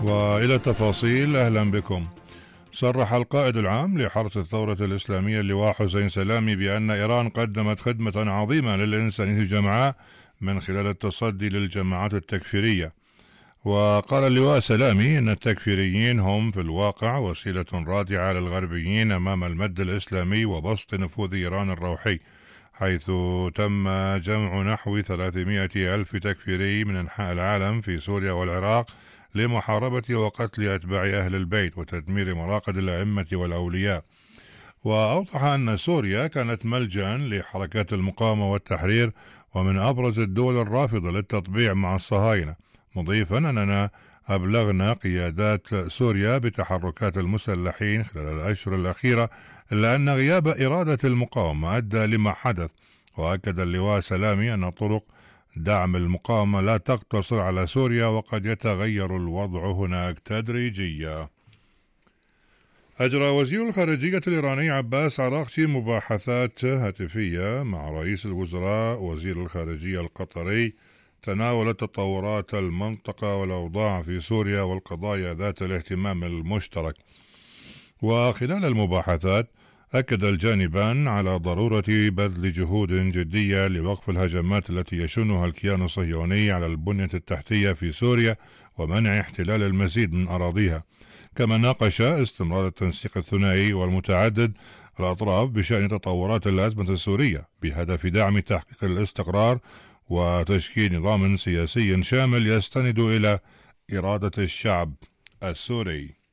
وإلى التفاصيل. أهلا بكم. صرح القائد العام لحرس الثورة الإسلامية اللواء حسين سلامي بأن إيران قدمت خدمة عظيمة للإنسانية جمعاء من خلال التصدي للجماعات التكفيرية. وقال اللواء سلامي أن التكفيريين هم في الواقع وسيلة رادعة للغربيين أمام المد الإسلامي وبسط نفوذ إيران الروحي، حيث تم جمع نحو 300 ألف تكفيري من أنحاء العالم في سوريا والعراق لمحاربة وقتل أتباع أهل البيت وتدمير مراقد الأئمة والأولياء. وأوضح أن سوريا كانت ملجأ لحركات المقاومة والتحرير ومن أبرز الدول الرافضة للتطبيع مع الصهاينة، مضيفا أننا أبلغنا قيادات سوريا بتحركات المسلحين خلال الأشهر الأخيرة، إلا أن غياب إرادة المقاومة أدى لما حدث. وأكد اللواء سلامي أن طرق دعم المقاومة لا تقتصر على سوريا وقد يتغير الوضع هناك تدريجيا. أجرى وزير الخارجية الإيراني عباس عراقچي مباحثات هاتفية مع رئيس الوزراء وزير الخارجية القطري تناولت تطورات المنطقة والأوضاع في سوريا والقضايا ذات الاهتمام المشترك. وخلال المباحثات أكد الجانبان على ضرورة بذل جهود جدية لوقف الهجمات التي يشنها الكيان الصهيوني على البنية التحتية في سوريا ومنع احتلال المزيد من أراضيها. كما ناقش استمرار التنسيق الثنائي والمتعدد الأطراف بشأن تطورات الأزمة السورية بهدف دعم تحقيق الاستقرار وتشكيل نظام سياسي شامل يستند إلى إرادة الشعب السوري.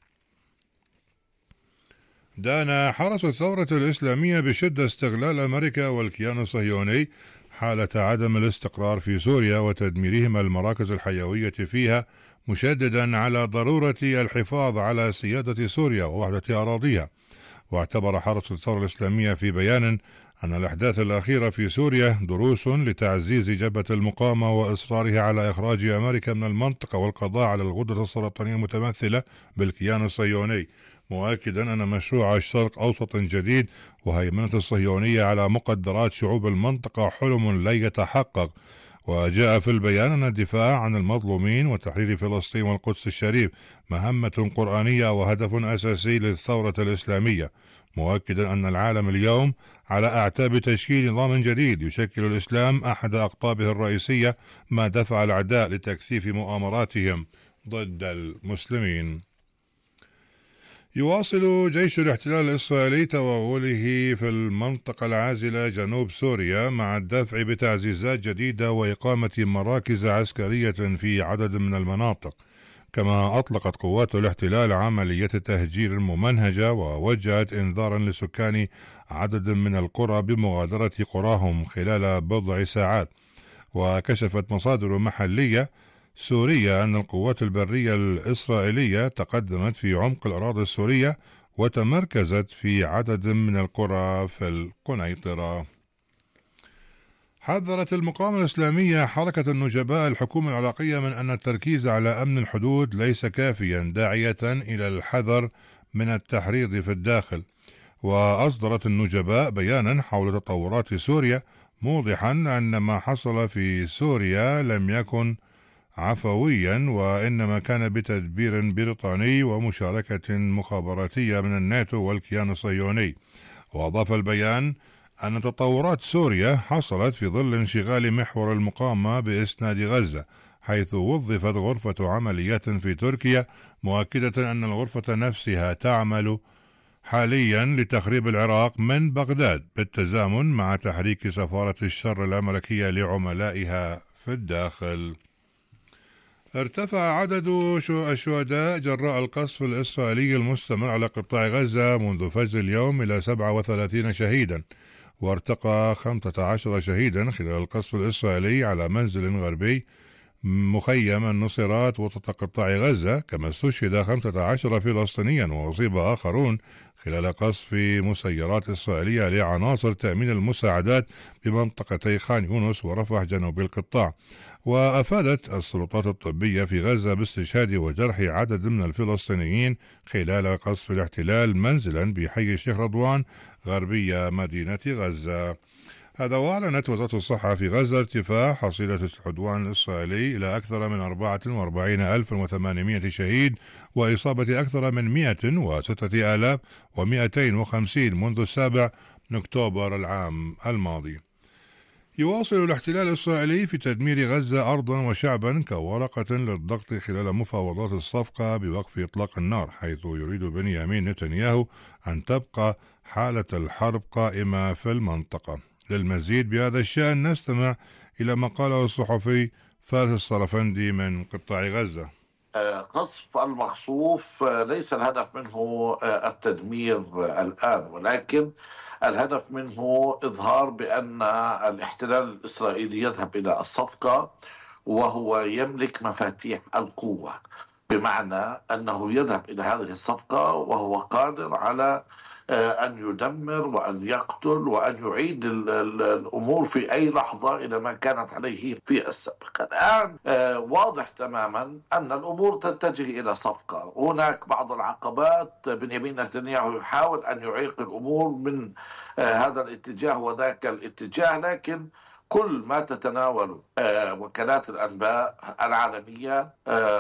دان حرس الثورة الإسلامية بشدة استغلال أمريكا والكيان الصهيوني حالة عدم الاستقرار في سوريا وتدميرهما المراكز الحيوية فيها، مشددا على ضرورة الحفاظ على سيادة سوريا ووحدة أراضيها. واعتبر حرس الثورة الإسلامية في بيان أن الأحداث الأخيرة في سوريا دروس لتعزيز جبهة المقاومة وإصرارها على إخراج أمريكا من المنطقة والقضاء على الغدة السرطانية المتمثلة بالكيان الصهيوني، مؤكدا أن مشروع الشرق أوسط جديد وهيمنة الصهيونية على مقدرات شعوب المنطقة حلم لا يتحقق. وجاء في البيان أن الدفاع عن المظلومين وتحرير فلسطين والقدس الشريف مهمة قرآنية وهدف أساسي للثورة الإسلامية، مؤكدا أن العالم اليوم على أعتاب تشكيل نظام جديد يشكل الإسلام أحد أقطابه الرئيسية، ما دفع الأعداء لتكثيف مؤامراتهم ضد المسلمين. يواصل جيش الاحتلال الإسرائيلي توغله في المنطقة العازلة جنوب سوريا مع الدفع بتعزيزات جديدة وإقامة مراكز عسكرية في عدد من المناطق. كما أطلقت قوات الاحتلال عملية تهجير ممنهجة ووجهت إنذارا لسكان عدد من القرى بمغادرة قراهم خلال بضع ساعات. وكشفت مصادر محلية سورية أن القوات البرية الإسرائيلية تقدمت في عمق الأراضي السورية وتمركزت في عدد من القرى في القنيطرة. حذرت المقاومة الإسلامية حركة النجباء الحكومة العراقية من أن التركيز على أمن الحدود ليس كافيا، داعية إلى الحذر من التحريض في الداخل. وأصدرت النجباء بيانا حول تطورات سوريا، موضحا أن ما حصل في سوريا لم يكن عفويا وإنما كان بتدبير بريطاني ومشاركة مخابراتية من الناتو والكيان الصهيوني. وأضاف البيان أن تطورات سوريا حصلت في ظل انشغال محور المقاومة بإسناد غزة، حيث وظفت غرفة عمليات في تركيا، مؤكدة أن الغرفة نفسها تعمل حاليا لتخريب العراق من بغداد بالتزامن مع تحريك سفارة الشر الأمريكية لعملائها في الداخل. ارتفع عدد الشهداء جراء القصف الإسرائيلي المستمر على قطاع غزة منذ فجر اليوم إلى 37 شهيدا، وارتقى 15 شهيدا خلال القصف الإسرائيلي على منزل غربي مخيم النصيرات وسط قطاع غزة. كما استشهد 15 فلسطينيا وأصيب آخرون خلال قصف مسيرات إسرائيلية لعناصر تأمين المساعدات بمنطقتي خان يونس ورفح جنوب القطاع. وأفادت السلطات الطبية في غزة باستشهاد وجرح عدد من الفلسطينيين خلال قصف الاحتلال منزلا بحي الشيخ رضوان غربية مدينة غزة. هذا وأعلنت وزارة الصحة في غزة ارتفاع حصيلة العدوان الإسرائيلي إلى أكثر من 44,800 شهيد وإصابة أكثر من 106,250 منذ 7 أكتوبر العام الماضي. يواصل الاحتلال الإسرائيلي في تدمير غزة أرضا وشعبا كورقة للضغط خلال مفاوضات الصفقة بوقف إطلاق النار، حيث يريد بنيامين نتنياهو أن تبقى حالة الحرب قائمة في المنطقة. للمزيد بهذا الشأن نستمع إلى ما قاله الصحفي فارس الصرفندي من قطاع غزة. قصف المقصوف ليس الهدف منه التدمير الآن، ولكن الهدف منه إظهار بأن الاحتلال الإسرائيلي يذهب إلى الصفقة وهو يملك مفاتيح القوة، بمعنى أنه يذهب إلى هذه الصفقة وهو قادر على أن يدمر وأن يقتل وأن يعيد الأمور في أي لحظة إلى ما كانت عليه في السابق. الآن واضح تماما أن الأمور تتجه إلى صفقة. هناك بعض العقبات، بنيامين نتنياهو يحاول أن يعيق الأمور من هذا الاتجاه وذاك الاتجاه، لكن كل ما تتناول وكالات الأنباء العالمية،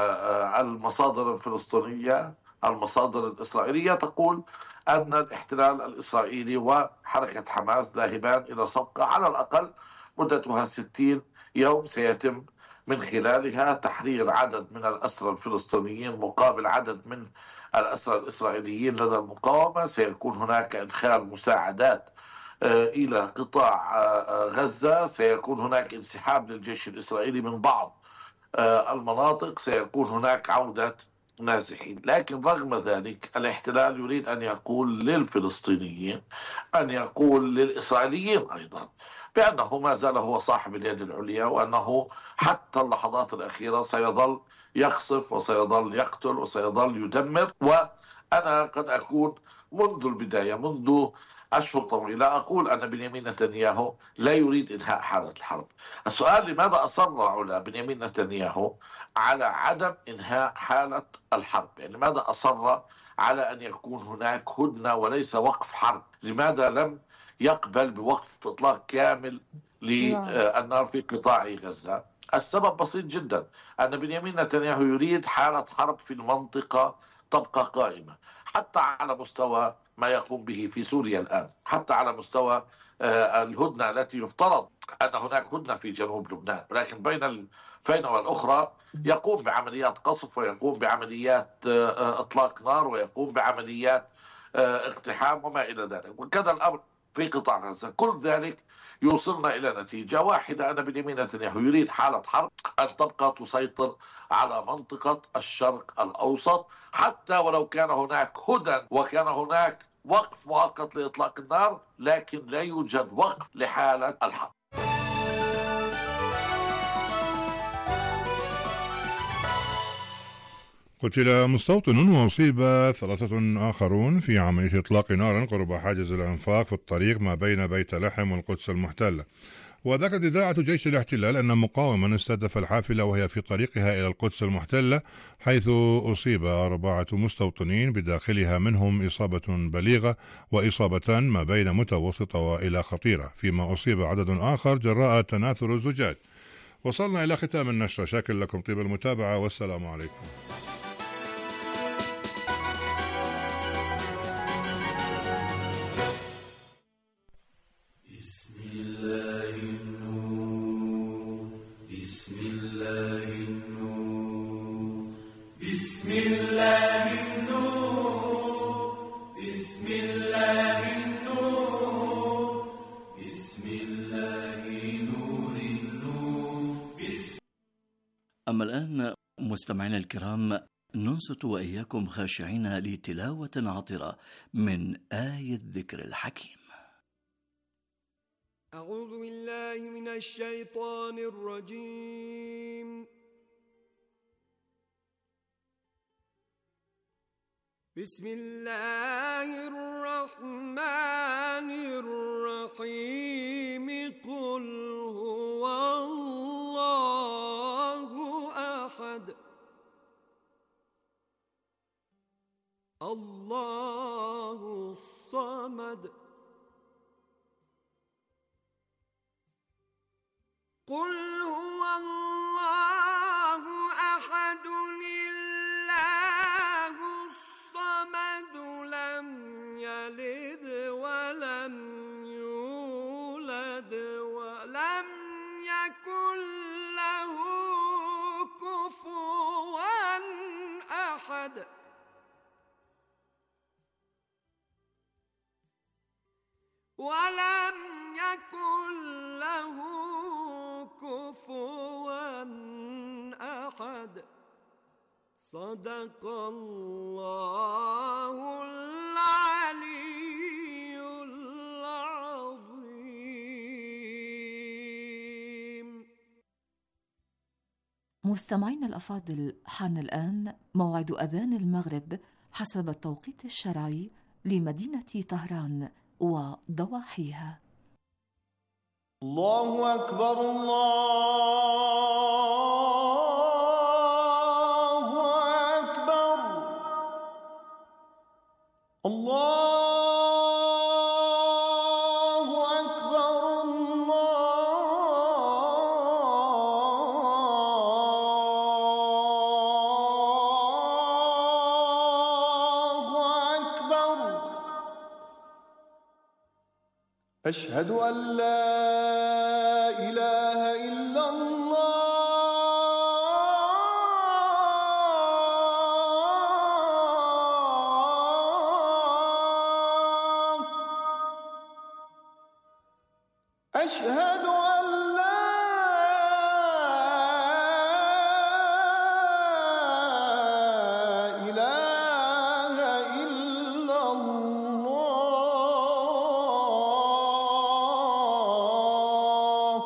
المصادر الفلسطينية، المصادر الإسرائيلية تقول أن الاحتلال الإسرائيلي وحركة حماس ذاهبان إلى صفقة على الأقل مدتها 60 يوم سيتم من خلالها تحرير عدد من الأسرى الفلسطينيين مقابل عدد من الأسرى الإسرائيليين لدى المقاومة. سيكون هناك إدخال مساعدات إلى قطاع غزة، سيكون هناك انسحاب للجيش الإسرائيلي من بعض المناطق، سيكون هناك عودة نازحين. لكن رغم ذلك الاحتلال يريد أن يقول للفلسطينيين، أن يقول للإسرائيليين أيضا، بأنه ما زال هو صاحب اليد العليا، وأنه حتى اللحظات الأخيرة سيظل يقصف وسيظل يقتل وسيظل يدمر. وأنا قد أكون منذ البداية، منذ أشهر طويلة، أقول أن بنيامين نتنياهو لا يريد إنهاء حالة الحرب. السؤال: لماذا أصر على بنيامين نتنياهو على عدم إنهاء حالة الحرب؟ يعني لماذا أصر على أن يكون هناك هدنة وليس وقف حرب؟ لماذا لم يقبل بوقف إطلاق كامل للنار في قطاع غزة؟ السبب بسيط جدا، أن بنيامين نتنياهو يريد حالة حرب في المنطقة تبقى قائمة، حتى على مستوى ما يقوم به في سوريا الآن، حتى على مستوى الهدنة التي يفترض أن هناك هدنة في جنوب لبنان، ولكن بين الفينة والأخرى يقوم بعمليات قصف ويقوم بعمليات إطلاق نار ويقوم بعمليات اقتحام وما إلى ذلك. وكذا الأمر في قطاع غزة. كل ذلك يوصلنا إلى نتيجة واحدة، أن بنيامين نتنياهو يريد حالة حرب أن تبقى تسيطر على منطقة الشرق الأوسط، حتى ولو كان هناك هدى وكان هناك وقف مؤقت لإطلاق النار، لكن لا يوجد وقف لحالة الحرب. قتل مستوطن وأصيب 3 آخرون في عملية إطلاق نار قرب حاجز الأنفاق في الطريق ما بين بيت لحم والقدس المحتلة. وذكرت إذاعة جيش الاحتلال أن مقاوما استهدف الحافلة وهي في طريقها إلى القدس المحتلة، حيث أصيب 4 مستوطنين بداخلها منهم إصابة بليغة وإصابتان ما بين متوسطة وإلى خطيرة، فيما أصيب عدد آخر جراء تناثر الزجاج. وصلنا إلى ختام النشرة، شاكر لكم طيب المتابعة والسلام عليكم. أما الآن مستمعينا الكرام، ننصت وإياكم خاشعين لتلاوة عطرة من آية الذكر الحكيم. أعوذ بالله من الشيطان الرجيم. بسم الله الرحمن الرحيم. قل هو الله أحد الله الصمد قل هو الله أحد الله الصمد لم يلد ولم يولد ولم يكن له كفوا أحد ولم يكن له كفوا أحد. صدق الله العلي العظيم. مستمعينا الأفاضل، حان الآن موعد أذان المغرب حسب التوقيت الشرعي لمدينة طهران وضواحيها. الله أكبر الله أكبر الله أكبر الله أكبر. أشهد أن لا إله إلا الله. أشهد أن لا إله إلا الله.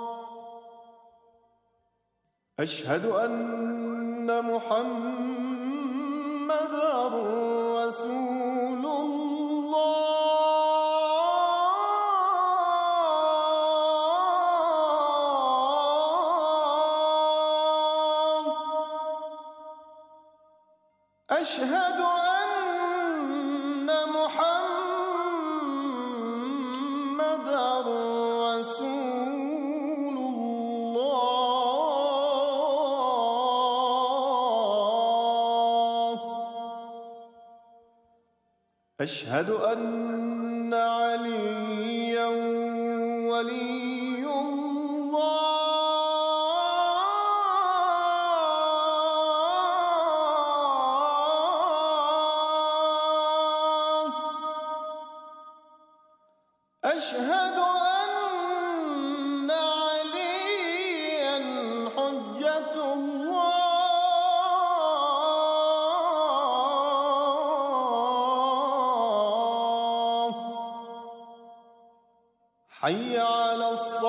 أشهد أن محمدًا رسول الله. أشهد أن محمدًا رسول الله. أشهد أن عليًّا ولي الله. أشهد أن عليًّا حجة الله. حي على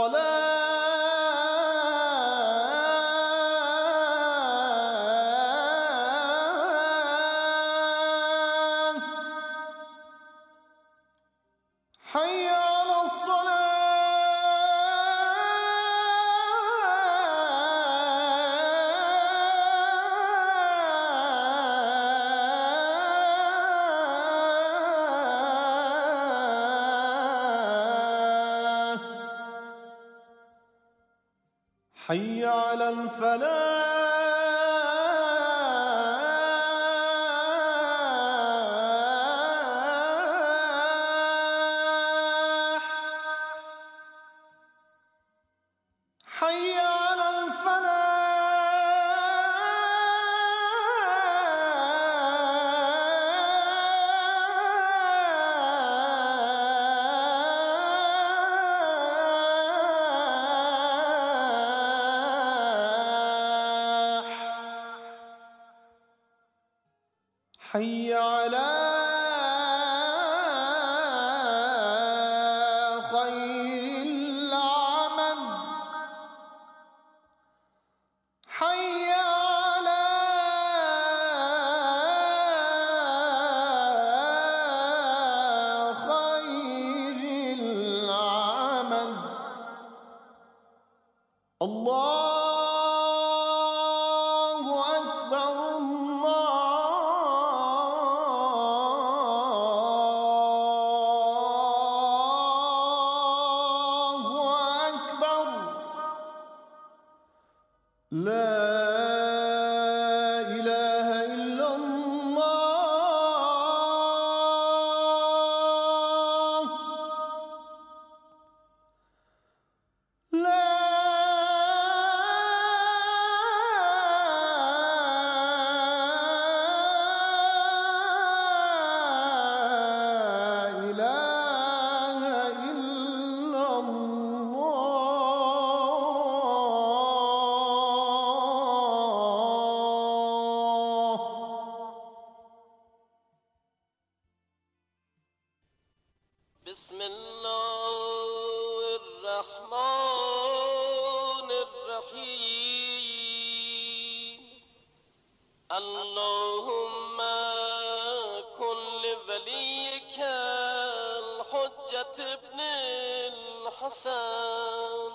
الصلاة. حي على الصلاة. حي على الفلاح. حي على الفلاح. حي على خير العمل. حي على خير العمل. الله أكبر الله أكبر. لا إله إلا الله لا بسم الله الرحمن الرحيم اللهم كن لوليك الحجة ابن الحسن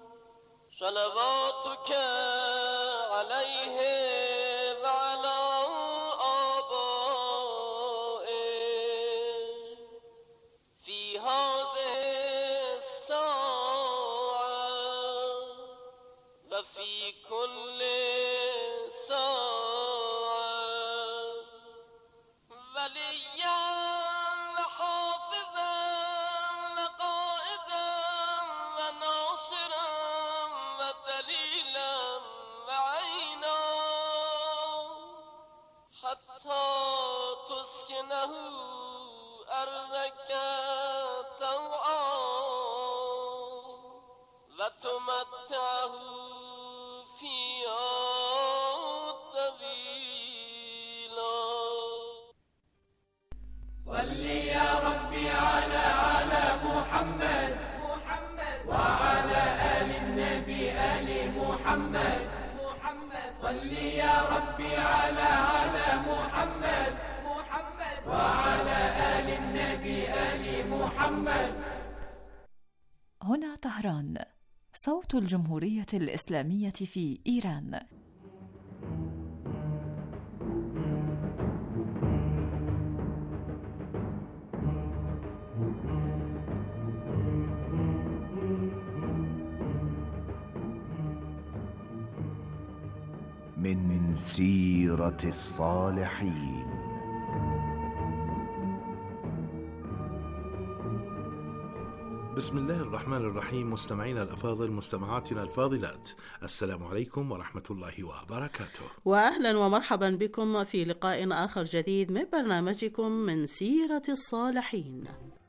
صلواتك عليه وعلى في هذه الساعة وفي كل ساعة وليا وحافظا وقائدا وناصرا ودليلا وعينا حتى تسكنه أرضك وتمتعه فيها طويلا صل يا ربي على محمد وعلى آل النبي آل محمد صل يا ربي على محمد وعلى آل النبي آل محمد. هنا طهران، صوت الجمهورية الإسلامية في إيران. من سيرة الصالحين. بسم الله الرحمن الرحيم. مستمعينا الأفاضل، مستمعاتنا الفاضلات، السلام عليكم ورحمة الله وبركاته، وأهلا ومرحبا بكم في لقاء آخر جديد من برنامجكم من سيرة الصالحين.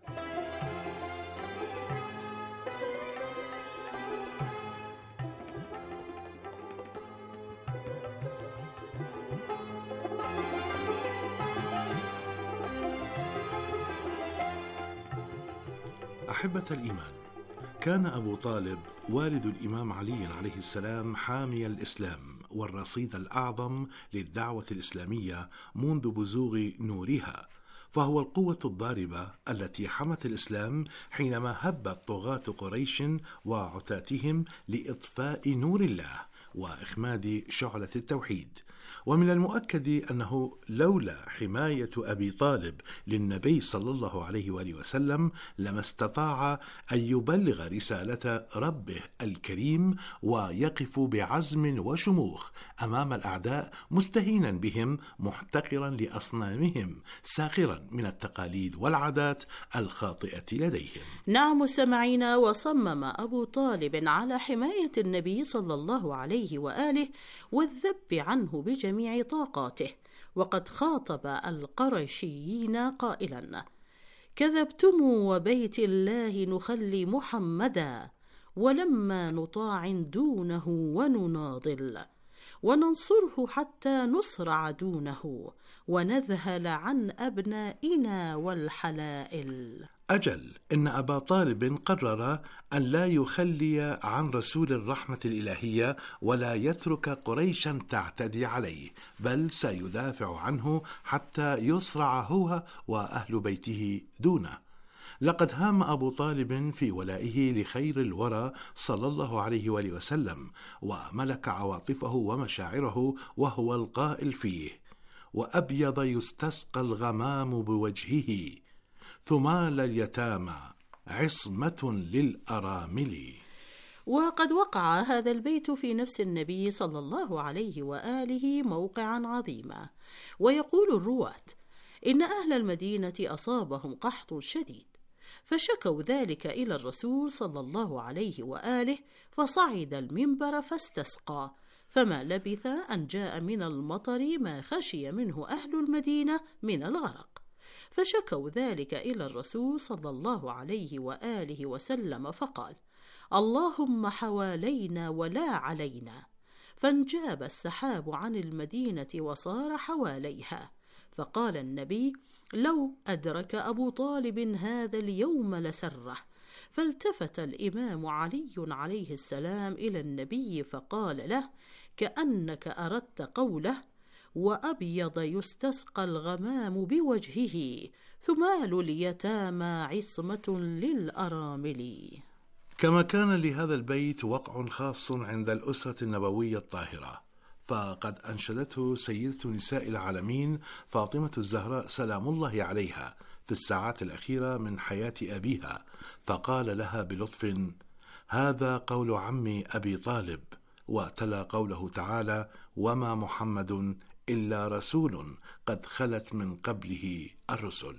أحبة الإيمان، كان أبو طالب والد الإمام علي عليه السلام حامي الإسلام والرصيد الأعظم للدعوة الإسلامية منذ بزوغ نورها، فهو القوة الضاربة التي حمت الإسلام حينما هبت طغاة قريش وعتاتهم لإطفاء نور الله وإخماد شعلة التوحيد. ومن المؤكد أنه لولا حماية أبي طالب للنبي صلى الله عليه وآله وسلم لما استطاع أن يبلغ رسالة ربه الكريم ويقف بعزم وشموخ أمام الأعداء، مستهينا بهم، محتقرا لأصنامهم، ساخرا من التقاليد والعادات الخاطئة لديهم. نعم مستمعينا، وصمم أبو طالب على حماية النبي صلى الله عليه وآله والذب عنه بجميع طاقاته، وقد خاطب القرشيين قائلا: كذبتم وبيت الله نخلي محمدا، ولما نطاع دونه ونناضل، وننصره حتى نصرع دونه، ونذهل عن أبنائنا والحلائل. أجل، إن أبا طالب قرر أن لا يخلي عن رسول الرحمة الإلهية ولا يترك قريشا تعتدي عليه، بل سيدافع عنه حتى يصرع هو وأهل بيته دونه. لقد هام أبو طالب في ولائه لخير الورى صلى الله عليه وآله وسلم، وملك عواطفه ومشاعره، وهو القائل فيه: وأبيض يستسقى الغمام بوجهه، ثمال اليتامى عصمة للأرامل. وقد وقع هذا البيت في نفس النبي صلى الله عليه وآله موقعا عظيما. ويقول الرواة إن أهل المدينة أصابهم قحط شديد، فشكوا ذلك إلى الرسول صلى الله عليه وآله، فصعد المنبر فاستسقى، فما لبث أن جاء من المطر ما خشي منه أهل المدينة من الغرق، فشكوا ذلك إلى الرسول صلى الله عليه وآله وسلم، فقال: اللهم حوالينا ولا علينا، فانجاب السحاب عن المدينة وصار حواليها. فقال النبي: لو أدرك أبو طالب هذا اليوم لسره. فالتفت الإمام علي عليه السلام إلى النبي فقال له كأنك أردت قوله: وأبيض يستسقى الغمام بوجهه، ثمال اليتامى عصمة للأرامل. كما كان لهذا البيت وقع خاص عند الأسرة النبوية الطاهرة، فقد أنشدته سيدة نساء العالمين فاطمة الزهراء سلام الله عليها في الساعات الأخيرة من حياة أبيها، فقال لها بلطف: هذا قول عمي أبي طالب، وتلا قوله تعالى: وما محمد إلا رسول قد خلت من قبله الرسل.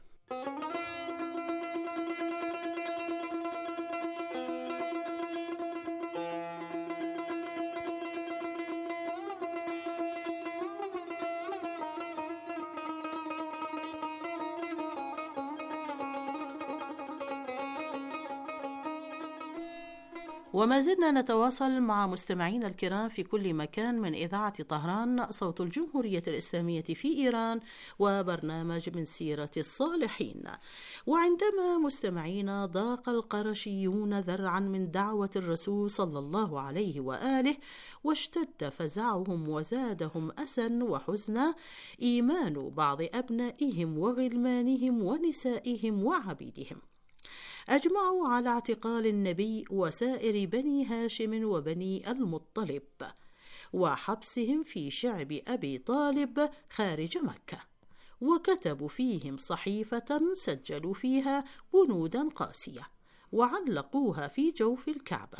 وما زلنا نتواصل مع مستمعينا الكرام في كل مكان من إذاعة طهران صوت الجمهورية الإسلامية في إيران، وبرنامج من سيرة الصالحين. وعندما مستمعينا ضاق القرشيون ذرعا من دعوة الرسول صلى الله عليه وآله، واشتد فزعهم وزادهم أسا وحزنا إيمان بعض أبنائهم وغلمانهم ونسائهم وعبيدهم، أجمعوا على اعتقال النبي وسائر بني هاشم وبني المطلب، وحبسهم في شعب أبي طالب خارج مكة، وكتبوا فيهم صحيفة سجلوا فيها بنودا قاسية، وعلقوها في جوف الكعبة،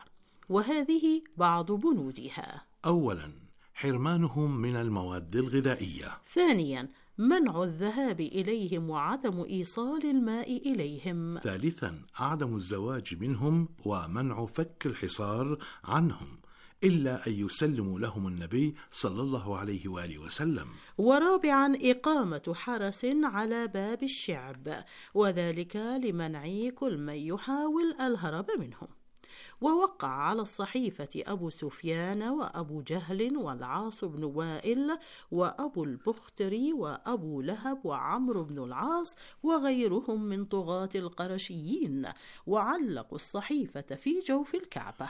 وهذه بعض بنودها: أولا، حرمانهم من المواد الغذائية. ثانيا، منع الذهاب إليهم وعدم إيصال الماء إليهم. ثالثا، عدم الزواج منهم ومنع فك الحصار عنهم إلا أن يسلموا لهم النبي صلى الله عليه وآله وسلم. ورابعا، إقامة حرس على باب الشعب، وذلك لمنع كل من يحاول الهرب منهم. ووقع على الصحيفة أبو سفيان وأبو جهل والعاص بن وائل وأبو البختري وأبو لهب وعمرو بن العاص وغيرهم من طغاة القرشيين، وعلقوا الصحيفة في جوف الكعبة.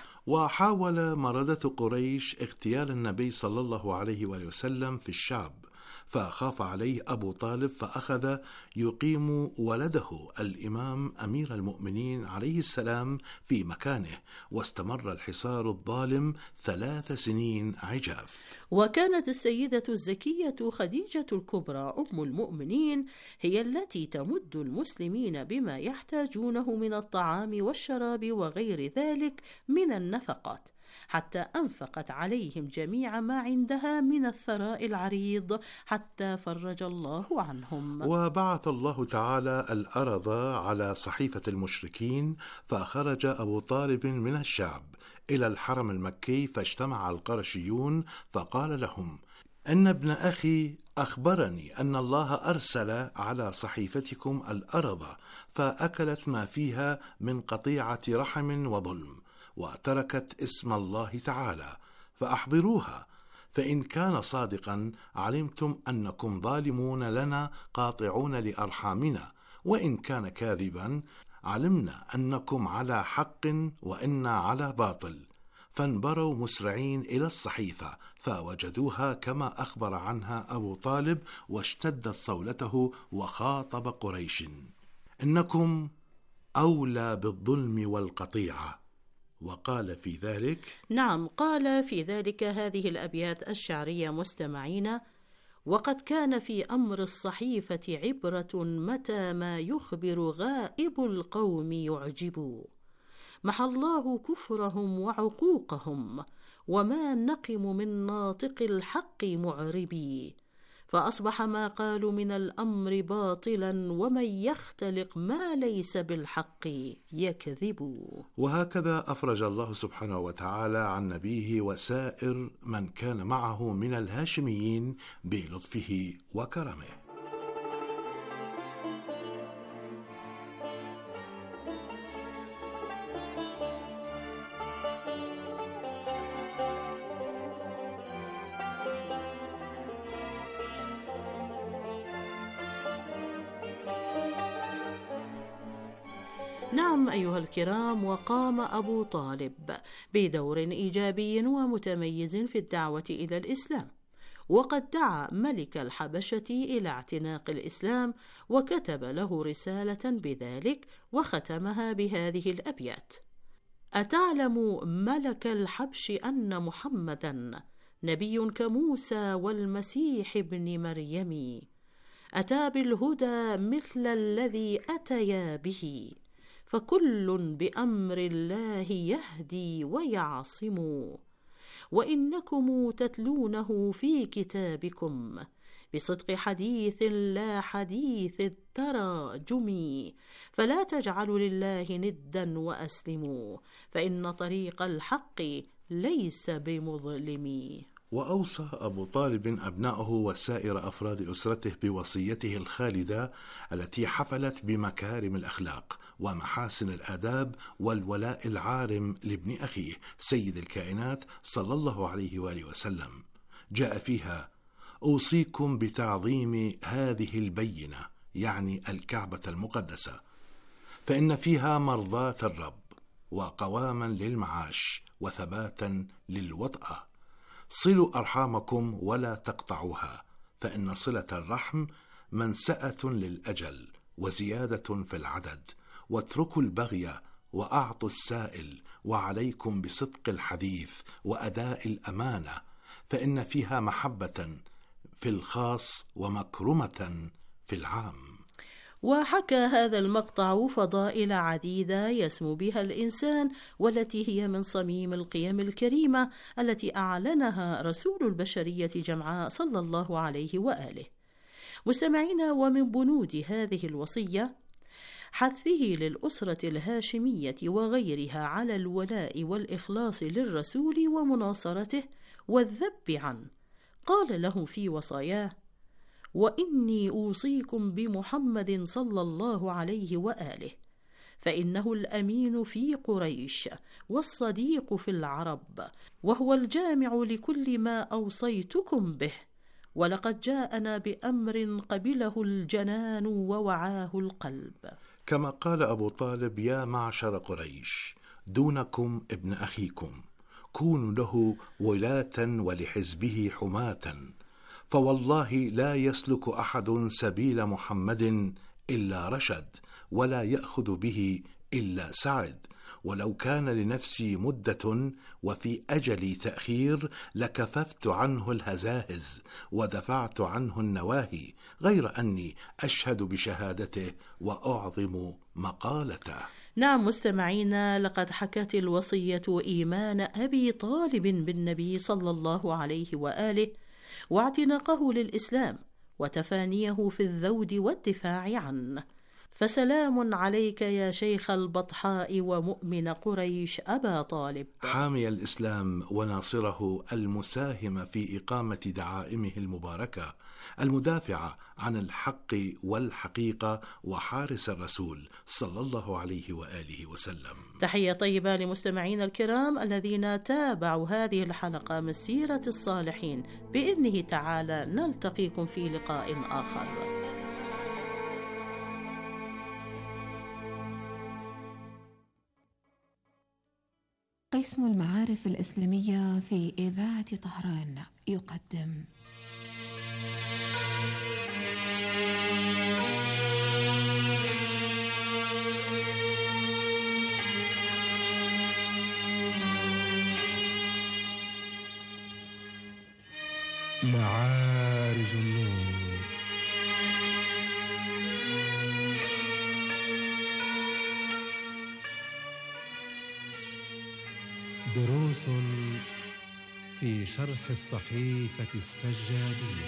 وحاول مردة قريش اغتيال النبي صلى الله عليه وآله وسلم في الشعب، فخاف عليه أبو طالب فأخذ يقيم ولده الإمام أمير المؤمنين عليه السلام في مكانه، واستمر الحصار الظالم 3 سنين عجاف. وكانت السيدة الزكية خديجة الكبرى أم المؤمنين هي التي تمد المسلمين بما يحتاجونه من الطعام والشراب وغير ذلك من النفقات، حتى أنفقت عليهم جميع ما عندها من الثراء العريض حتى فرج الله عنهم. وبعث الله تعالى الأرض على صحيفة المشركين، فخرج أبو طالب من الشعب إلى الحرم المكي، فاجتمع القرشيون فقال لهم: إن ابن أخي أخبرني أن الله أرسل على صحيفتكم الأرض فأكلت ما فيها من قطيعة رحم وظلم، وتركت اسم الله تعالى، فأحضروها، فإن كان صادقا علمتم أنكم ظالمون لنا قاطعون لأرحامنا، وإن كان كاذبا علمنا أنكم على حق وإنا على باطل. فانبروا مسرعين إلى الصحيفة فوجدوها كما أخبر عنها أبو طالب، واشتدت صولته وخاطب قريش: إنكم أولى بالظلم والقطيعة. وقال في ذلك قال في ذلك هذه الأبيات الشعرية مستمعين: وقد كان في أمر الصحيفة عبرة متى ما يخبر غائب القوم يعجب، محى الله كفرهم وعقوقهم، وما نقم من ناطق الحق معربي، فأصبح ما قالوا من الأمر باطلا، ومن يختلق ما ليس بالحق يكذب. وهكذا أفرج الله سبحانه وتعالى عن نبيه وسائر من كان معه من الهاشميين بلطفه وكرمه. نعم أيها الكرام، وقام أبو طالب بدور إيجابي ومتميز في الدعوة إلى الإسلام، وقد دعا ملك الحبشة إلى اعتناق الإسلام، وكتب له رسالة بذلك وختمها بهذه الأبيات: أتعلم ملك الحبش أن محمدا نبي كموسى والمسيح ابن مريم، أتى بالهدى مثل الذي أتيا به، فكل بأمر الله يهدي ويعصم، وإنكم تتلونه في كتابكم بصدق حديث لا حديث التراجم، فلا تجعلوا لله ندا وأسلموا، فإن طريق الحق ليس بمظلم. وأوصى أبو طالب أبنائه وسائر أفراد أسرته بوصيته الخالدة التي حفلت بمكارم الأخلاق ومحاسن الآداب والولاء العارم لابن أخيه سيد الكائنات صلى الله عليه وآله وسلم. جاء فيها: أوصيكم بتعظيم هذه البينة، يعني الكعبة المقدسة، فإن فيها مرضاة الرب وقواما للمعاش وثباتا للوطأة. صلوا أرحامكم ولا تقطعوها، فإن صلة الرحم منسأة للأجل وزيادة في العدد، واتركوا البغي وأعطوا السائل، وعليكم بصدق الحديث وأداء الأمانة، فإن فيها محبة في الخاص ومكرمة في العام. وحكى هذا المقطع فضائل عديدة يسمو بها الإنسان، والتي هي من صميم القيم الكريمة التي أعلنها رسول البشرية جمعاء صلى الله عليه وآله. مستمعين، ومن بنود هذه الوصية حثه للأسرة الهاشمية وغيرها على الولاء والإخلاص للرسول ومناصرته والذب عنه. قال لهم في وصاياه: وإني أوصيكم بمحمد صلى الله عليه وآله، فإنه الأمين في قريش والصديق في العرب، وهو الجامع لكل ما أوصيتكم به، ولقد جاءنا بأمر قبله الجنان ووعاه القلب. كما قال أبو طالب: يا معشر قريش، دونكم ابن أخيكم، كونوا له ولاة ولحزبه حماة، فوالله لا يسلك أحد سبيل محمد إلا رشد، ولا يأخذ به إلا سعد، ولو كان لنفسي مدة وفي أجلي تأخير لكففت عنه الهزاهز ودفعت عنه النواهي، غير أني أشهد بشهادته وأعظم مقالته. نعم مستمعينا، لقد حكت الوصية إيمان أبي طالب بالنبي صلى الله عليه وآله، واعتناقه للإسلام، وتفانيه في الذود والدفاع عنه. فسلام عليك يا شيخ البطحاء ومؤمن قريش أبا طالب، حامي الإسلام وناصره، المساهم في إقامة دعائمه المباركة، المدافع عن الحق والحقيقة، وحارس الرسول صلى الله عليه وآله وسلم. تحية طيبة لمستمعينا الكرام الذين تابعوا هذه الحلقة من سيرة الصالحين. بإذنه تعالى نلتقيكم في لقاء آخر. قسم المعارف الإسلامية في إذاعة طهران يقدم معارج النور. دروس في شرح الصحيفة السجادية.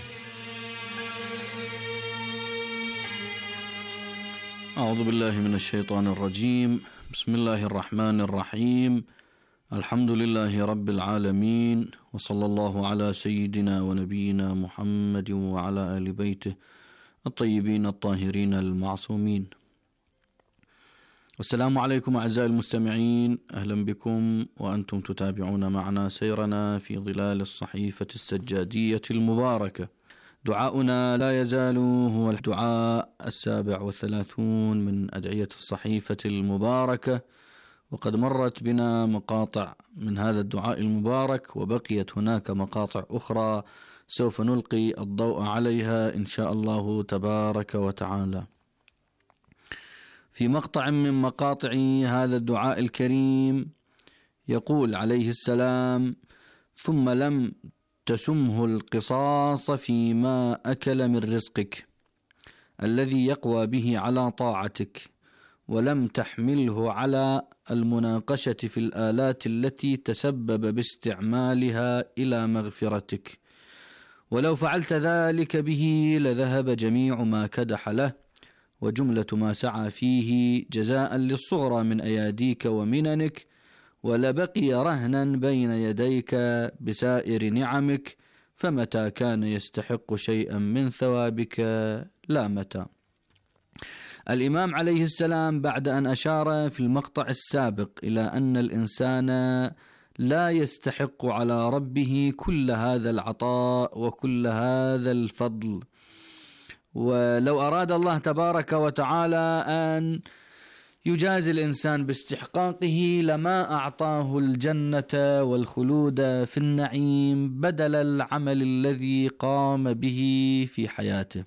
أعوذ بالله من الشيطان الرجيم. بسم الله الرحمن الرحيم. الحمد لله رب العالمين، وصلى الله على سيدنا ونبينا محمد وعلى آل بيته الطيبين الطاهرين المعصومين. السلام عليكم أعزائي المستمعين، أهلا بكم وأنتم تتابعون معنا سيرنا في ظلال الصحيفة السجادية المباركة. دعاؤنا لا يزال هو الدعاء 37 من أدعية الصحيفة المباركة، وقد مرت بنا مقاطع من هذا الدعاء المبارك، وبقيت هناك مقاطع أخرى سوف نلقي الضوء عليها إن شاء الله تبارك وتعالى. في مقطع من مقاطع هذا الدعاء الكريم يقول عليه السلام: ثم لم تسمه القصاص فيما أكل من رزقك الذي يقوى به على طاعتك، ولم تحمله على المناقشة في الآلات التي تسبب باستعمالها إلى مغفرتك، ولو فعلت ذلك به لذهب جميع ما كدح له وجملة ما سعى فيه جزاء للصغرى من أياديك ومننك، ولبقي رهنا بين يديك بسائر نعمك، فمتى كان يستحق شيئا من ثوابك لا متى. الإمام عليه السلام بعد أن أشار في المقطع السابق إلى أن الإنسان لا يستحق على ربه كل هذا العطاء وكل هذا الفضل، ولو أراد الله تبارك وتعالى أن يجازي الإنسان باستحقاقه لما أعطاه الجنة والخلود في النعيم بدل العمل الذي قام به في حياته.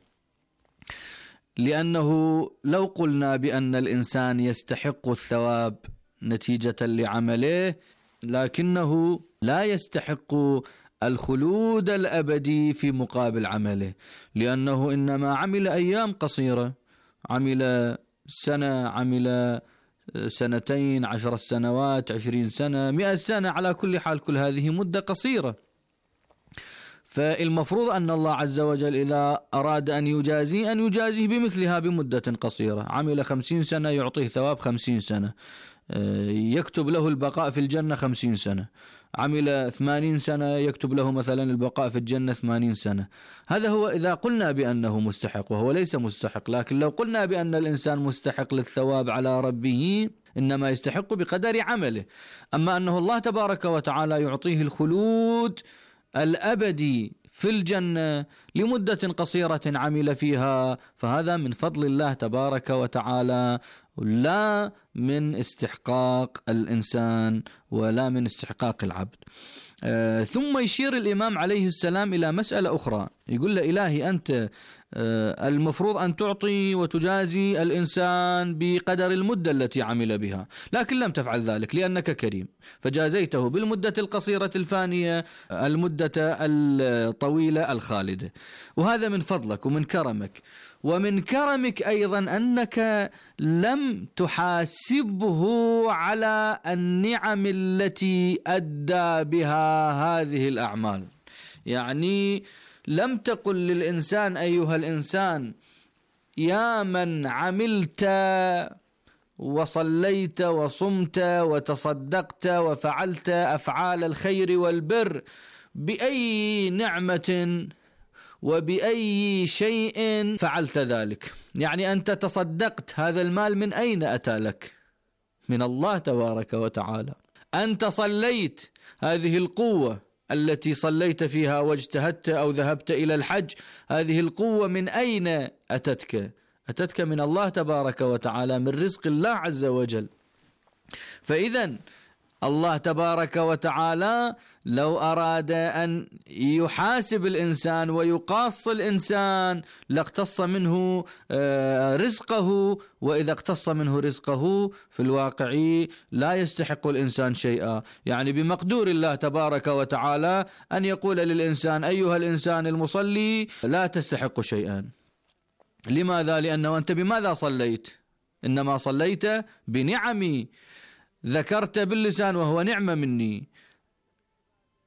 لأنه لو قلنا بأن الإنسان يستحق الثواب نتيجة لعمله، لكنه لا يستحق الخلود الأبدي في مقابل عمله، لأنه إنما عمل أيام قصيرة، عمل سنة، عمل سنتين، 10 سنوات، 20 سنة، 100 سنة، على كل حال كل هذه مدة قصيرة. فالمفروض أن الله عز وجل إذا أراد أن يجازيه بمثلها بمدة قصيرة. عمل 50 سنة يعطيه ثواب 50 سنة، يكتب له البقاء في الجنة 50 سنة. عمل 80 سنة يكتب له مثلا البقاء في الجنة 80 سنة. هذا هو إذا قلنا بأنه مستحق، وهو ليس مستحق. لكن لو قلنا بأن الإنسان مستحق للثواب على ربه، إنما يستحق بقدر عمله. أما أنه الله تبارك وتعالى يعطيه الخلود الأبدي في الجنة لمدة قصيرة عمل فيها، فهذا من فضل الله تبارك وتعالى، لا من استحقاق الإنسان ولا من استحقاق العبد. ثم يشير الإمام عليه السلام إلى مسألة أخرى، يقول له: إلهي أنت المفروض أن تعطي وتجازي الإنسان بقدر المدة التي عمل بها، لكن لم تفعل ذلك لأنك كريم، فجازيته بالمدة القصيرة الفانية المدة الطويلة الخالدة. وهذا من فضلك ومن كرمك، ومن كرمك أيضا أنك لم تحاسبه على النعم التي أدى بها هذه الأعمال. يعني لم تقل للإنسان: أيها الإنسان يا من عملت وصليت وصمت وتصدقت وفعلت أفعال الخير والبر، بأي نعمة وبأي شيء فعلت ذلك؟ يعني أنت تصدقت، هذا المال من أين أتى لك؟ من الله تبارك وتعالى. أنت صليت، هذه القوة التي صليت فيها واجتهدت أو ذهبت إلى الحج، هذه القوة من أين أتتك؟ أتتك من الله تبارك وتعالى، من رزق الله عز وجل. فإذا الله تبارك وتعالى لو أراد أن يحاسب الإنسان ويقاص الإنسان لاقتص منه رزقه، وإذا اقتص منه رزقه في الواقع لا يستحق الإنسان شيئا. يعني بمقدور الله تبارك وتعالى أن يقول للإنسان: أيها الإنسان المصلي لا تستحق شيئا. لماذا؟ لأنه أنت بماذا صليت؟ إنما صليت بنعمي، ذكرت باللسان وهو نعمة مني،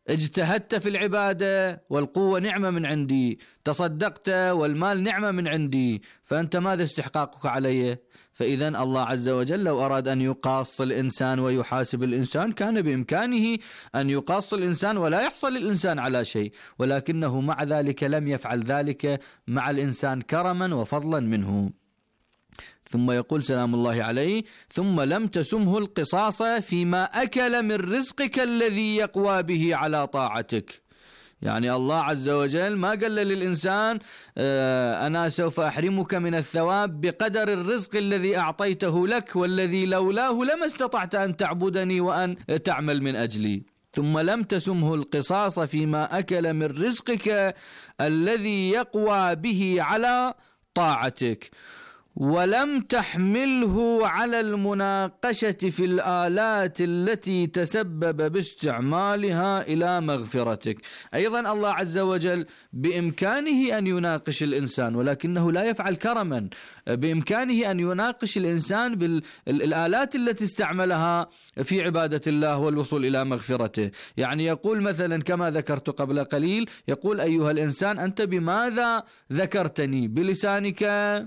اجتهدت في العبادة والقوة نعمة من عندي، تصدقت والمال نعمة من عندي، فأنت ماذا استحقاقك علي؟ فإذا الله عز وجل لو أراد أن يقاص الإنسان ويحاسب الإنسان كان بإمكانه أن يقاص الإنسان ولا يحصل الإنسان على شيء، ولكنه مع ذلك لم يفعل ذلك مع الإنسان كرما وفضلا منه. ثم يقول سلام الله عليه: ثم لم تسمه القصاص فيما أكل من رزقك الذي يقوى به على طاعتك. يعني الله عز وجل ما قال للإنسان أنا سوف أحرمك من الثواب بقدر الرزق الذي أعطيته لك والذي لولاه لما استطعت أن تعبدني وأن تعمل من أجلي. ثم لم تسمه القصاص فيما أكل من رزقك الذي يقوى به على طاعتك، ولم تحمله على المناقشة في الآلات التي تسبب باستعمالها إلى مغفرتك. أيضا الله عز وجل بإمكانه أن يناقش الإنسان ولكنه لا يفعل كرما، بإمكانه أن يناقش الإنسان بالآلات التي استعملها في عبادة الله والوصول إلى مغفرته. يعني يقول مثلا كما ذكرت قبل قليل، يقول أيها الإنسان أنت بماذا ذكرتني؟ بلسانك،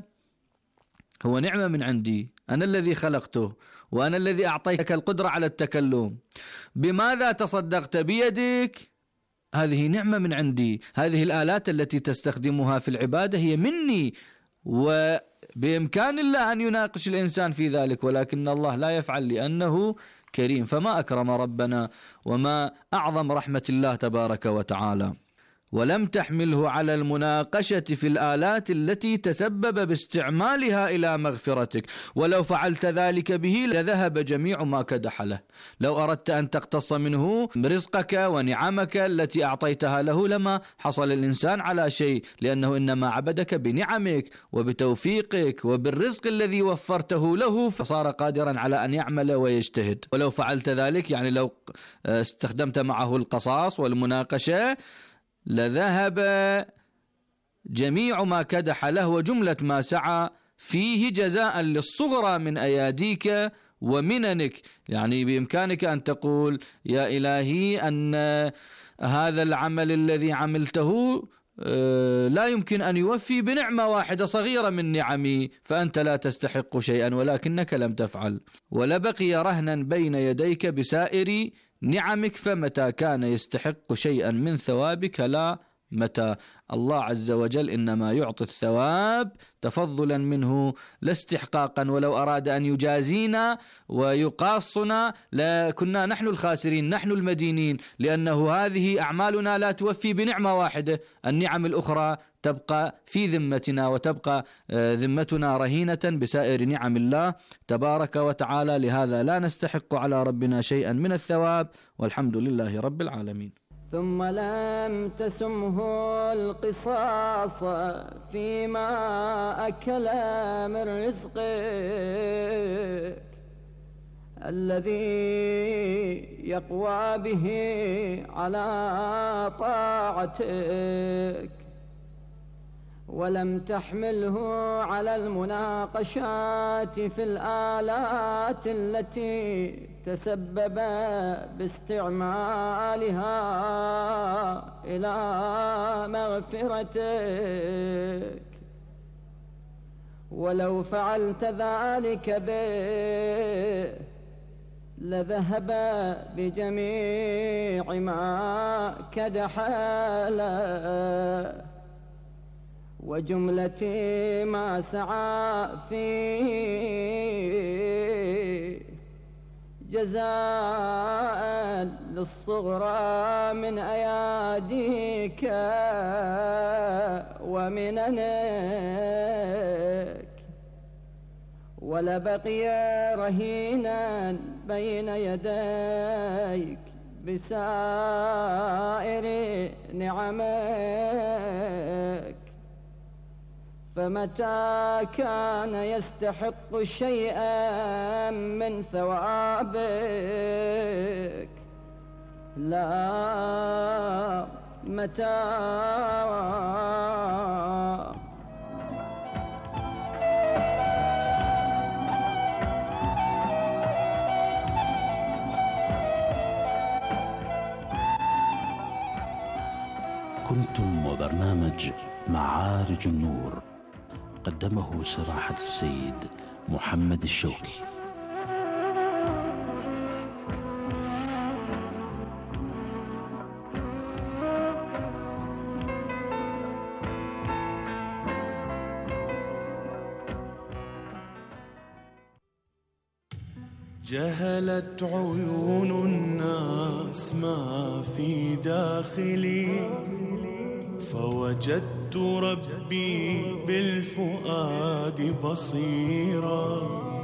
هو نعمة من عندي، أنا الذي خلقته وأنا الذي أعطيتك القدرة على التكلم. بماذا تصدقت؟ بيدك، هذه نعمة من عندي. هذه الآلات التي تستخدمها في العبادة هي مني، وبإمكان الله أن يناقش الإنسان في ذلك، ولكن الله لا يفعل لأنه كريم. فما أكرم ربنا وما أعظم رحمة الله تبارك وتعالى. ولم تحمله على المناقشة في الآلات التي تسبب باستعمالها إلى مغفرتك، ولو فعلت ذلك به لذهب جميع ما كدح له. لو أردت أن تقتص منه رزقك ونعمك التي أعطيتها له لما حصل الإنسان على شيء، لأنه إنما عبدك بنعمك وبتوفيقك وبالرزق الذي وفرته له، فصار قادرا على أن يعمل ويجتهد. ولو فعلت ذلك، يعني لو استخدمت معه القصاص والمناقشة، لذهب جميع ما كدح له وجملة ما سعى فيه جزاء للصغرى من أياديك ومننك. يعني بإمكانك أن تقول يا إلهي أن هذا العمل الذي عملته لا يمكن أن يوفي بنعمة واحدة صغيرة من نعمي، فأنت لا تستحق شيئا ولكنك لم تفعل، ولبقي رهنا بين يديك بسائر نعمك، فمتى كان يستحق شيئا من ثوابك لا متى. الله عز وجل إنما يعطي الثواب تفضلا منه لا استحقاقا، ولو أراد أن يجازينا ويقاصنا لكنا نحن الخاسرين، نحن المدينين، لأنه هذه أعمالنا لا توفي بنعمة واحدة، النعم الأخرى تبقى في ذمتنا، وتبقى ذمتنا رهينة بسائر نعم الله تبارك وتعالى. لهذا لا نستحق على ربنا شيئا من الثواب، والحمد لله رب العالمين. ثم لم تسمه القصاص فيما أكل من رزقك الذي يقوى به على طاعتك، ولم تحمله على المناقشات في الآلات التي تسبب باستعمالها إلى مغفرتك. ولو فعلت ذلك به لذهب بجميع ما كدح له وجملة ما سعى فيه جزاء للصغرى من أياديك ومننك، ولبقي رهينا بين يديك بسائر نعمك، فمتى كان يستحق شيئا من ثوابك لا متى. كنتم وبرنامج معارج النور، قدمه سماحة السيد محمد الشوكي. جهلت عيون الناس ما في داخلي، فوجدت ربي بالفؤاد بصيرا.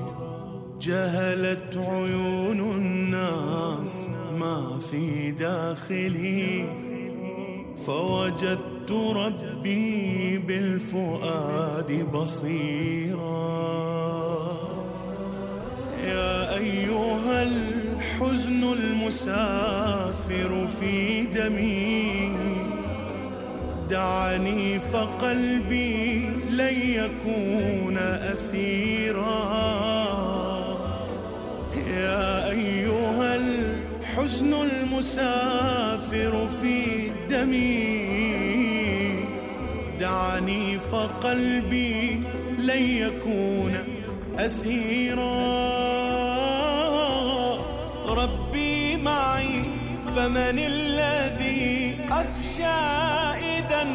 جهلت عيون الناس ما في داخلي، فوجدت ربي بالفؤاد بصيرا. يا أيها الحزن المسافر في دمي، دعني فقلبي لن يكون أسيرا. يا أيها الحزن المسافر في دمي، دعني فقلبي لن يكون أسيرا. ربي معي فمن الذي أخشى إذن،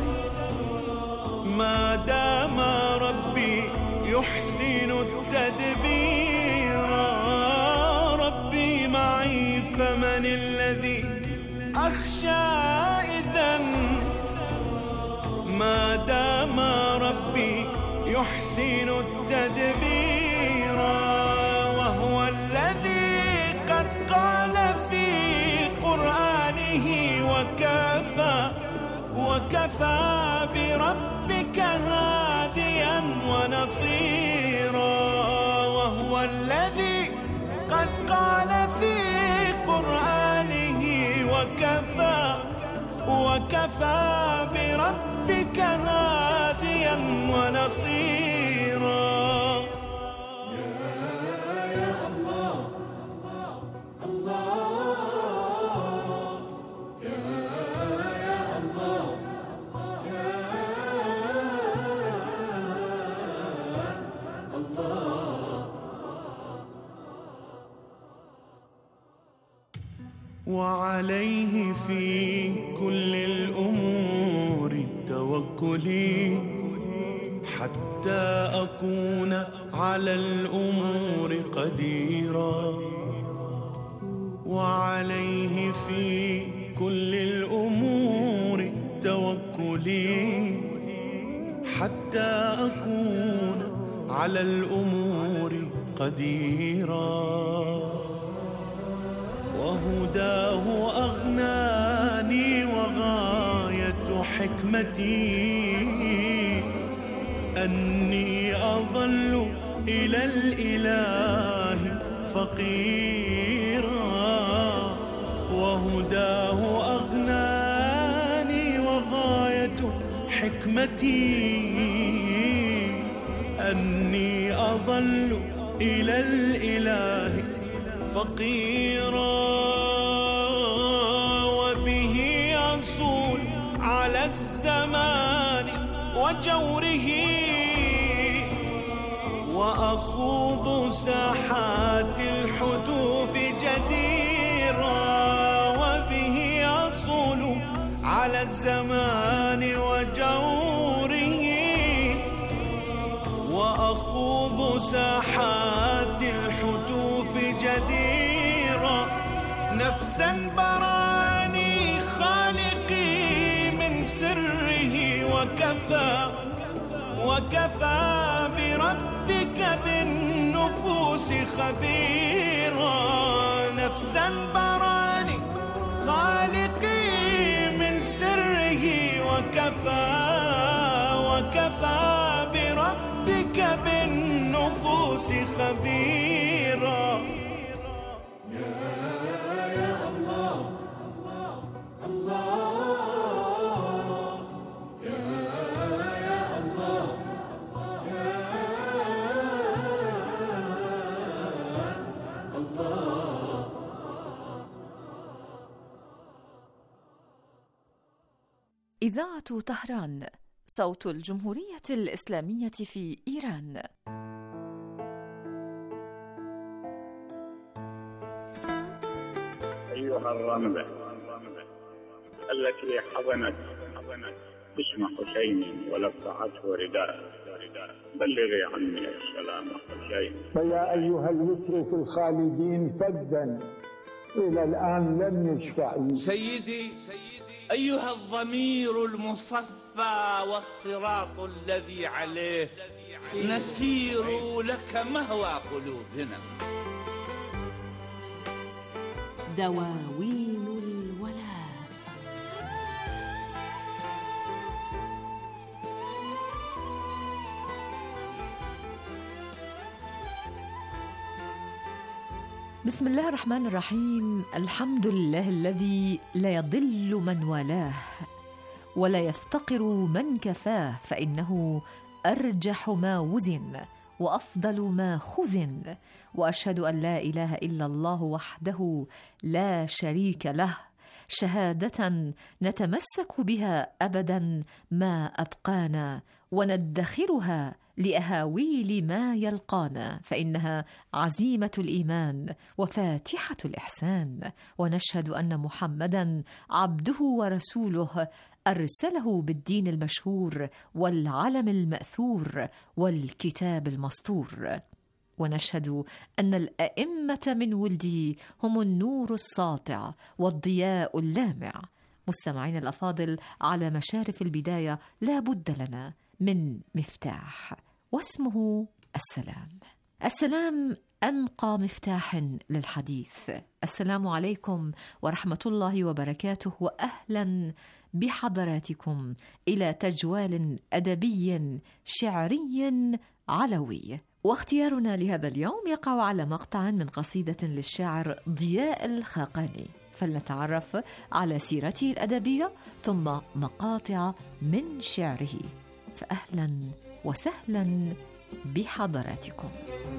ما دام ربي يحسن التدبير. ربي معي فمن الذي أخشى إذن، ما دام ربي يحسن التدبير. وهو الذي قد قال في قرآنه وكفى بربك هاديا ونصيرا. وهو الذي قد قال في قرآنه وكفى بربك هاديا ونصيرا. وعليه في كل الأمور توكلي، حتى أكون على الأمور قديرا. وعليه في كل الأمور توكلي، حتى أكون على الأمور قديرا. وهداه أغناني وغاية حكمتي، أني أظل إلى الإله فقيرا. وهداه أغناني وغاية حكمتي، أني أظل إلى الإله فقيرا. وبه يصول على الزمان وجوره، وأخوض ساحات الحدوث جديرا. وبه يصول على الزمان وجوره، وأخوض ساحات الحدوث جديرا. نفسا براني خالقي من سره، وكفى بربك بالنفوس خبيرا. نفسا براني خالقي من سره، وكفى بربك بالنفوس خبيرا. يا الله الله إذاعة طهران، صوت الجمهورية الإسلامية في إيران. أيها الرملة التي حضنت اسم حسين ولفعته رداء، بلغي عني السلام حسين. فيا أيها الوتر في الخالدين فدا إلى الآن لم يشفع. سيدي أيها الضمير المصفى والصراط الذي عليه نسير لك مهوى قلوبنا. دواوين الولاء. بسم الله الرحمن الرحيم. الحمد لله الذي لا يضل من والاه ولا يفتقر من كفاه، فإنه أرجح ما وزن وأفضل ما خزن، وأشهد أن لا إله إلا الله وحده لا شريك له، شهادة نتمسك بها أبدا ما أبقانا، وندخرها لأهاويل ما يلقانا، فإنها عزيمة الإيمان وفاتحة الإحسان. ونشهد أن محمدا عبده ورسوله، أرسله بالدين المشهور والعلم المأثور والكتاب المسطور. ونشهد أن الأئمة من ولده هم النور الساطع والضياء اللامع. مستمعين الأفاضل، على مشارف البداية لا بد لنا من مفتاح، واسمه السلام. السلام أنقى مفتاح للحديث. السلام عليكم ورحمة الله وبركاته، وأهلا بحضراتكم إلى تجوال أدبي شعري علوي. واختيارنا لهذا اليوم يقع على مقطع من قصيدة للشاعر ضياء الخاقاني، فلنتعرف على سيرته الأدبية ثم مقاطع من شعره. فأهلا وسهلا بحضراتكم.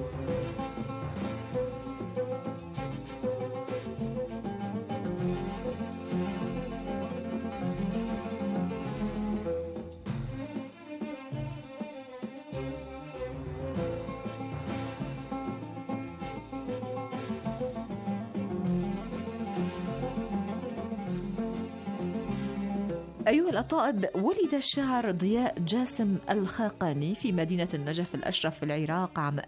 أيها الأطائب، ولد الشاعر ضياء جاسم الخاقاني في مدينة النجف الأشرف في العراق عام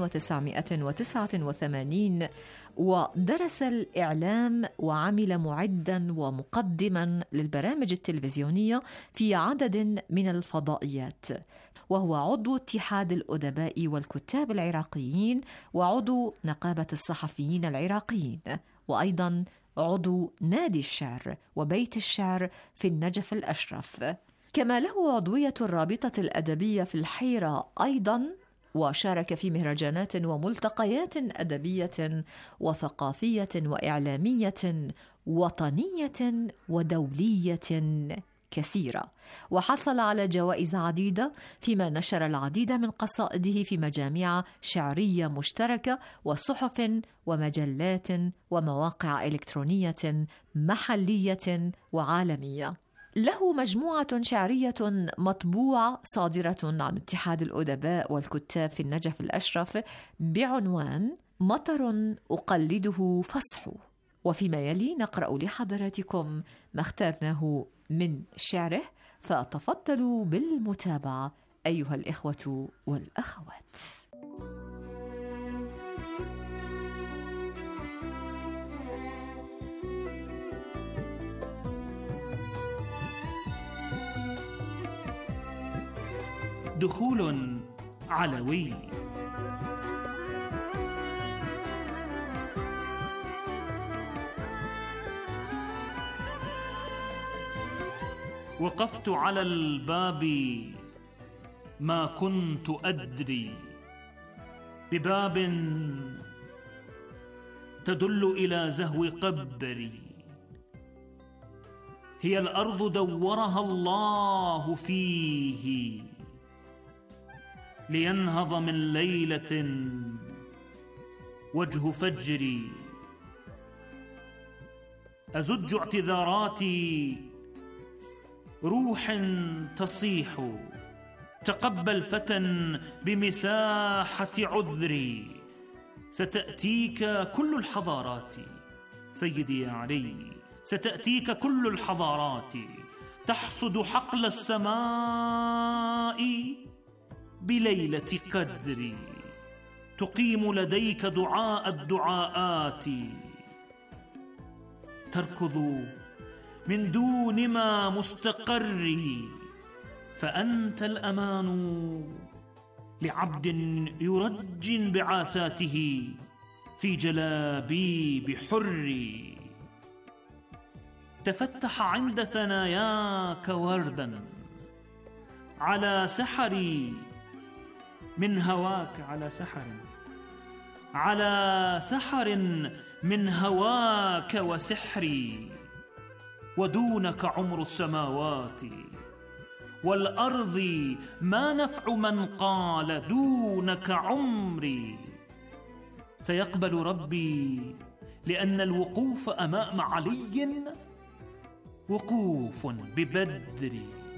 1989، ودرس الإعلام وعمل معدا ومقدما للبرامج التلفزيونية في عدد من الفضائيات، وهو عضو اتحاد الأدباء والكتاب العراقيين وعضو نقابة الصحفيين العراقيين، وأيضا عضو نادي الشعر وبيت الشعر في النجف الأشرف، كما له عضوية الرابطة الأدبية في الحيرة أيضا، وشارك في مهرجانات وملتقيات أدبية وثقافية وإعلامية وطنية ودولية كثيرة، وحصل على جوائز عديدة، فيما نشر العديد من قصائده في مجاميع شعرية مشتركة وصحف ومجلات ومواقع إلكترونية محلية وعالمية. له مجموعة شعرية مطبوعة صادرة عن اتحاد الأدباء والكتاب في النجف الأشرف بعنوان مطر أقلده فصح. وفيما يلي نقرأ لحضراتكم ما اخترناه من شعره، فتفضلوا بالمتابعة أيها الإخوة والأخوات. دخول علوي. وقفت على الباب ما كنت أدري، بباب تدل إلى زهو قبري، هي الأرض دورها الله فيه لينهض من ليلة وجه فجري. أزج اعتذاراتي روح تصيح. تقبل فتى بمساحة عذري، ستأتيك كل الحضارات. سيدي يا علي، ستأتيك كل الحضارات، تحصد حقل السماء بليلة قدر، تقيم لديك دعاء الدعاءات، تركض من دون ما مستقر، فأنت الأمان لعبد يرج انبعاثاته في جلابيب حر. تفتح عند ثناياك وردا على سحري من هواك، على سحر من هواك وسحري، ودونك عمر السماوات والأرض، ما نفع من قال دونك عمري. سيقبل ربي لأن الوقوف أمام علي وقوف ببدر.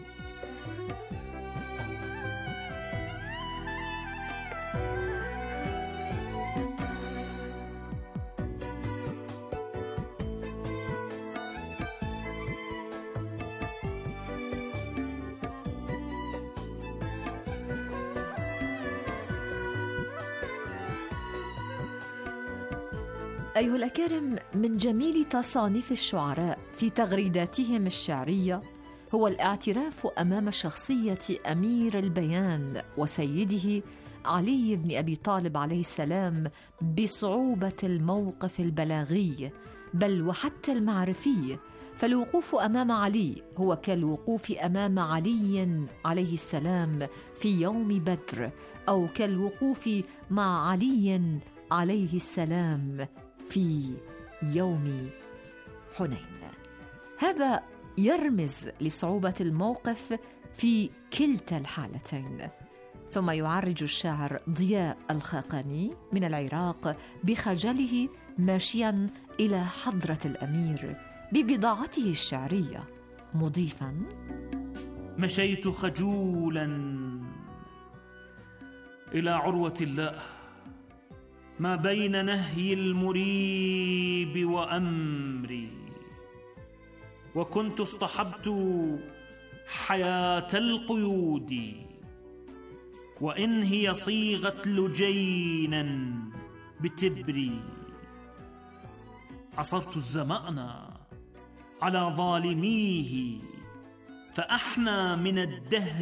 أيها الأكارم، من جميل تصانيف الشعراء في تغريداتهم الشعرية هو الاعتراف أمام شخصية أمير البيان وسيده علي بن أبي طالب عليه السلام بصعوبة الموقف البلاغي بل وحتى المعرفي، فالوقوف أمام علي هو كالوقوف أمام علي عليه السلام في يوم بدر، أو كالوقوف مع علي عليه السلام في يوم حنين. هذا يرمز لصعوبة الموقف في كلتا الحالتين. ثم يعرج الشاعر ضياء الخاقاني من العراق بخجله ماشيا إلى حضرة الأمير ببضاعته الشعرية مضيفا: مشيت خجولا إلى عروة الله ما بين نهي المريب وأمري، وكنت اصطحبت حياة القيود، وإن هي صيغت لجينا بتبري. عصرت الزمان على ظالميه، فأحنى من الدهر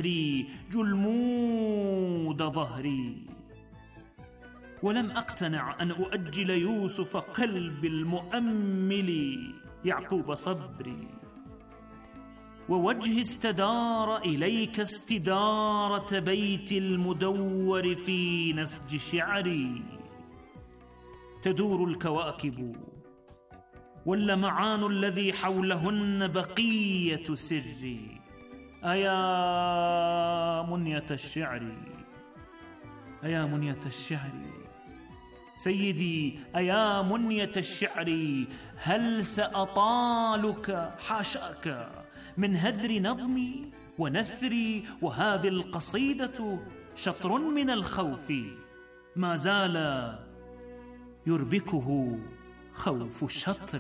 جلمود ظهري، ولم أقتنع أن أؤجل يوسف قلب المؤمل يعقوب صبري، ووجهي استدار إليك استدارة بيت المدور في نسج شعري. تدور الكواكب واللمعان الذي حولهن بقية سري، أيا منية الشعر، أيا منية الشعر سيدي، أيا منية الشعر، هل سأطالك حاشاك من هذر نظمي ونثري؟ وهذه القصيدة شطر من الخوف ما زال يربكه خوف الشطر.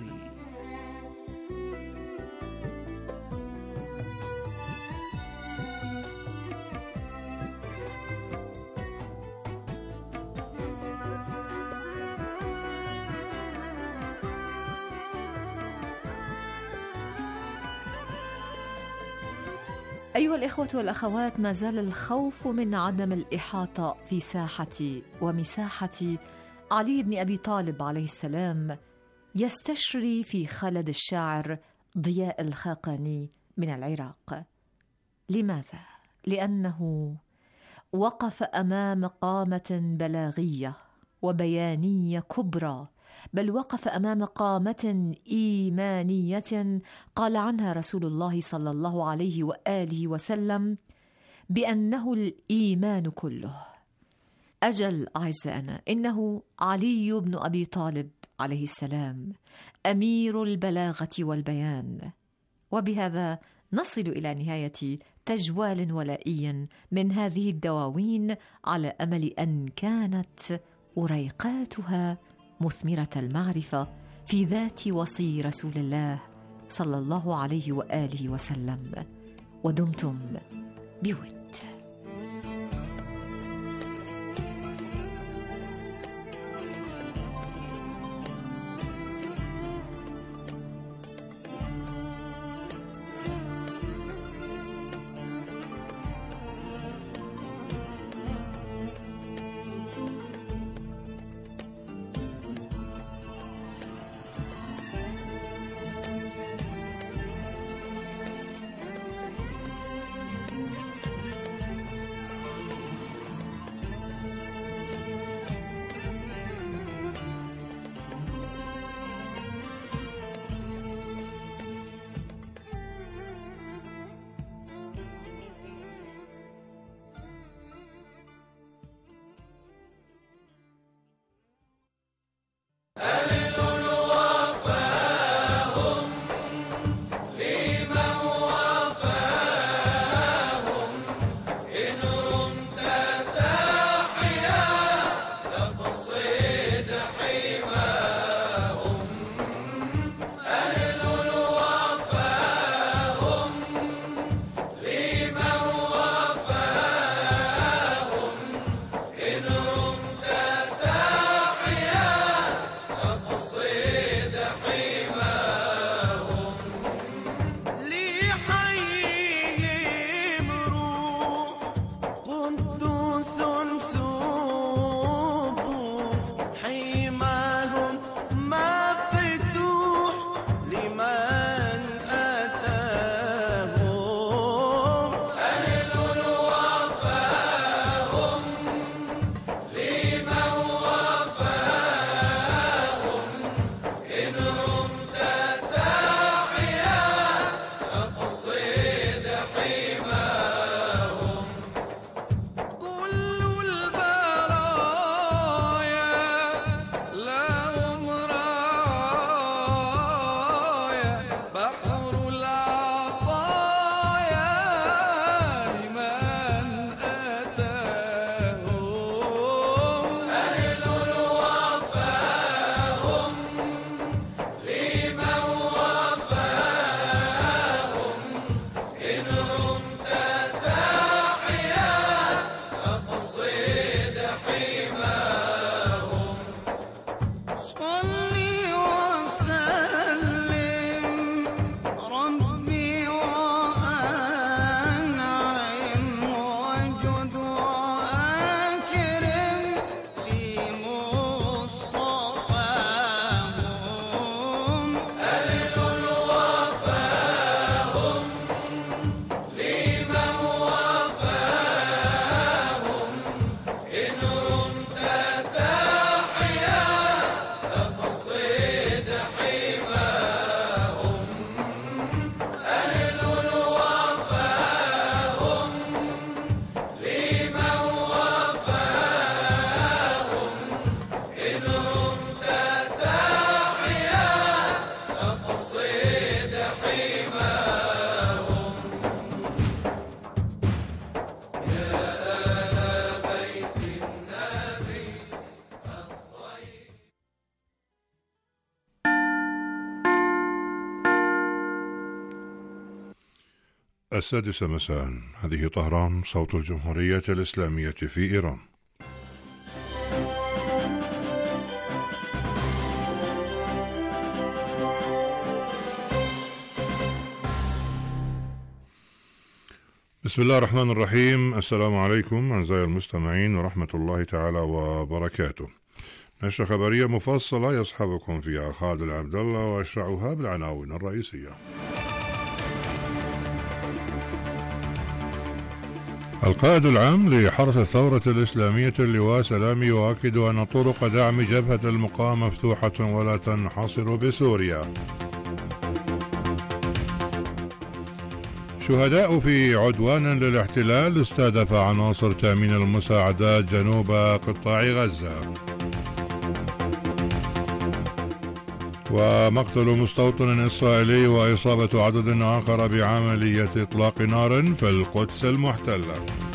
أيها الإخوة والأخوات، ما زال الخوف من عدم الإحاطة في ساحة ومساحة علي بن أبي طالب عليه السلام يستشري في خلد الشاعر ضياء الخاقاني من العراق. لماذا؟ لأنه وقف أمام قامة بلاغية وبيانية كبرى، بل وقف أمام قامة إيمانية قال عنها رسول الله صلى الله عليه وآله وسلم بأنه الإيمان كله. أجل أعزائنا، إنه علي بن أبي طالب عليه السلام أمير البلاغة والبيان، وبهذا نصل إلى نهاية تجوال ولائي من هذه الدواوين، على أمل أن كانت أريقاتها مثمرة المعرفة في ذات وصي رسول الله صلى الله عليه وآله وسلم. ودمتم بود. السادسة مساء. هذه طهران، صوت الجمهورية الإسلامية في إيران. بسم الله الرحمن الرحيم. السلام عليكم أعزائي المستمعين ورحمة الله تعالى وبركاته. نشرة خبرية مفصلة يصحبكم فيها خالد عبد الله، وأشرعها بالعناوين الرئيسية. القائد العام لحرس الثورة الإسلامية اللواء سلامي يؤكد أن طرق دعم جبهة المقاومة مفتوحة ولا تنحصر بسوريا. شهداء في عدوان للاحتلال استهدف عناصر تأمين المساعدات جنوب قطاع غزة. ومقتل مستوطن إسرائيلي وإصابة عدد آخر بعملية إطلاق نار في القدس المحتلة.